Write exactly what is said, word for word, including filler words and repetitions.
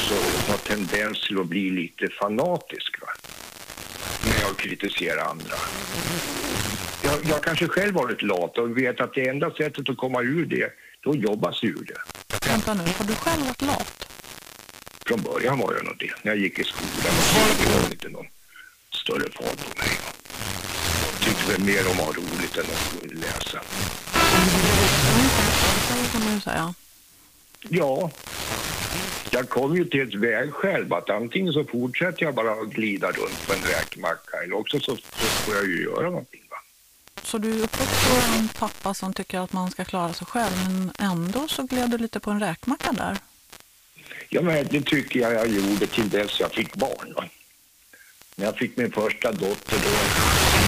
också har tendens till att bli lite fanatisk, va? När jag kritiserar andra. Jag, jag kanske själv varit lat och vet att det enda sättet att komma ur det, då jobbas ur det. Vänta nu, har du själv varit lat? Från början var jag nog det. När jag gick i skolan och det var inte någon större fart på mig. Jag tyckte väl mer om att ha roligt än att läsa. Det kan man ju säga. Ja, jag kom ju till ett väg själv att antingen så fortsätter jag bara att glida runt på en räkmacka eller också så, så får jag ju göra någonting, va? Så du är uppväxt på en pappa som tycker att man ska klara sig själv, men ändå så gled du lite på en räkmacka där? Ja, men det tycker jag jag gjorde till dess jag fick barn, va? När jag fick min första dotter då